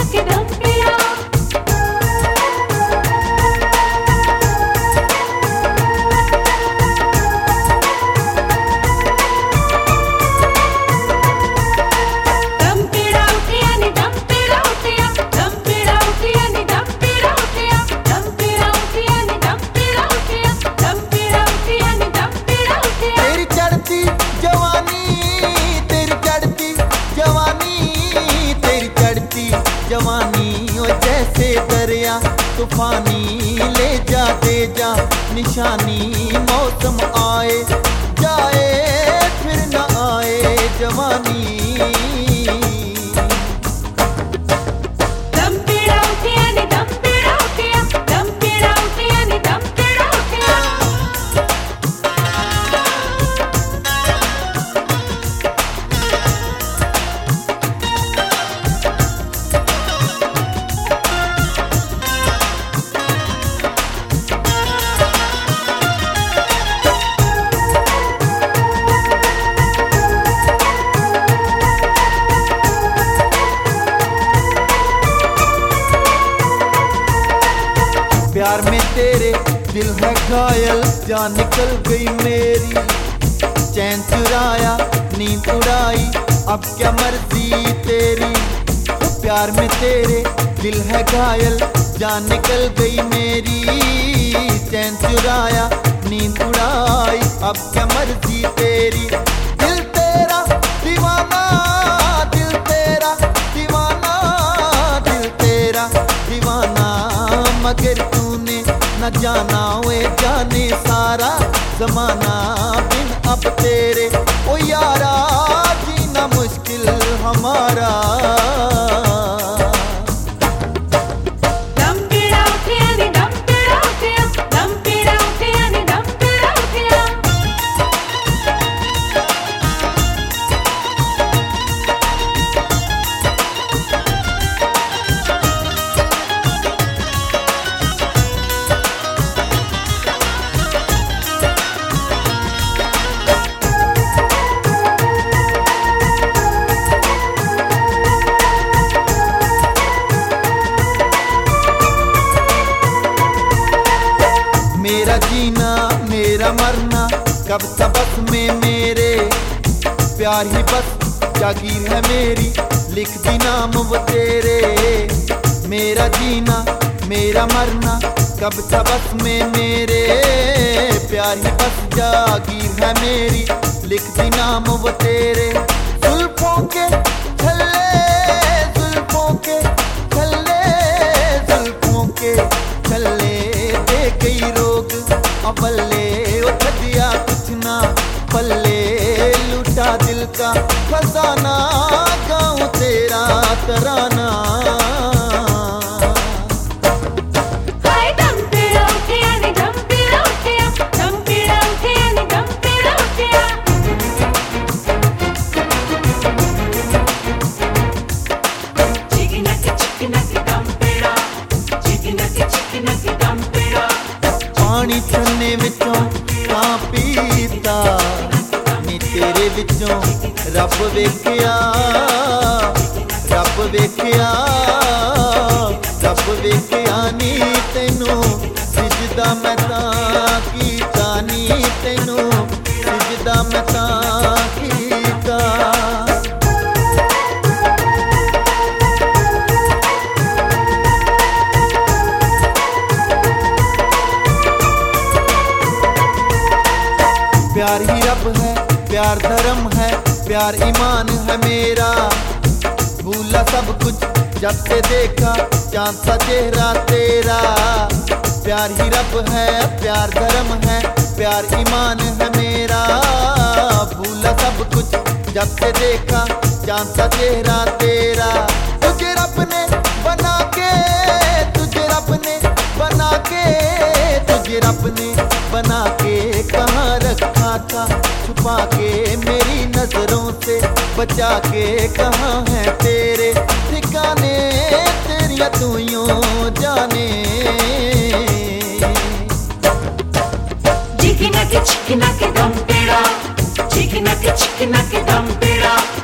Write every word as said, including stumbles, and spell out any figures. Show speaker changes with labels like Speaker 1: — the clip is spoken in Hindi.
Speaker 1: के दम पेड़ा। दम पेड़ा उठिया नी दम पेड़ा उठिया, दम पेड़ा उठिया नी दम पेड़ा उठिया, दम पेड़ा उठिया नी दम पेड़ा उठिया, दम पेड़ा उठिया नी दम पेड़ा उठिया।
Speaker 2: तेरी चढ़ती जवानी, तेरी चढ़ती जवानी, तेरी चढ़ती जवानी ओ जैसे दरिया तूफानी, ले जा दे जा निशानी, मौसम आए जाए फिर न आए जवानी।
Speaker 1: दम पेड़ा उठिया नी दम पेड़ा उठिया, दम पेड़ा उठिया नी दम पेड़ा उठिया।
Speaker 2: प्यार में तेरे दिल है घायल, जान निकल गई मेरी, चैन चुराया नींद उड़ाई, अब क्या मर्जी तेरी। प्यार में तेरे दिल है घायल, जान निकल गई मेरी, चैन चुराया नींद उड़ाई, अब क्या मर्जी तेरी। दिल तेरा दीवाना, दिल तेरा दीवाना, दिल तेरा दीवाना, मगर तूने न जाना वे जाने सारा जमाना, बिन अब तेरे ओ यारा जीना मुश्किल हमारा।
Speaker 1: दम पेड़ा उठिया नी दम पेड़ा उठिया, दम पेड़ा उठिया नी दम पेड़ा उठिया।
Speaker 2: मेरा जीना मेरा मरना कब सबक में मेरे, प्यार ही बस जागीर है मेरी, लिख दी नाम वो तेरे। मेरा जीना मेरा मरना कब सबक में मेरे, प्यार ही बस जागीर है मेरी, लिख दी नाम वो तेरे। जुल्फों के छल्ले, जुल्फों के छल्ले, जुल्फों के छल्ले दे गई रोग अबल्ले, उठ दिया कुछ ना पल्ले, लूटा दिल का खजाना, गाँव तेरा तराना।
Speaker 1: हाय दम पेड़ा उठिया नी दम पेड़ा उठिया, दम पेड़ा उठिया नी दम पेड़ा उठिया। चिकना के चिकना के दम पेड़ा, चिकना के चिकना के दम पेड़ा।
Speaker 2: पानी छन्ने विचों कां पीता नी तेरे विचों रब वेखिया, रब वेखिया, रब वेखिया नी तैनू सिजदा मैं तां कीता, नी तैनू सिजदा मैं तां कीता। प्यार ही रब है, प्यार धर्म है, प्यार ईमान है मेरा, भूला सब कुछ जब से देखा चांद सा चेहरा तेरा। प्यार ही रब है, प्यार धर्म है, प्यार ईमान है मेरा, भूला सब कुछ जब से देखा चांद सा चेहरा तेरा। तुझे रब ने बना के, तुझे रब ने बना के, तुझे रब ने बना के कहाँ रखा था छुपा के, मेरी नजरों से बचा के, कहाँ है तेरे ठिकाने, तेरिया तू यूं जाने।
Speaker 1: चिकना के चिकना के दम पेड़ा, चिकना के चिकना के दम पेड़ा।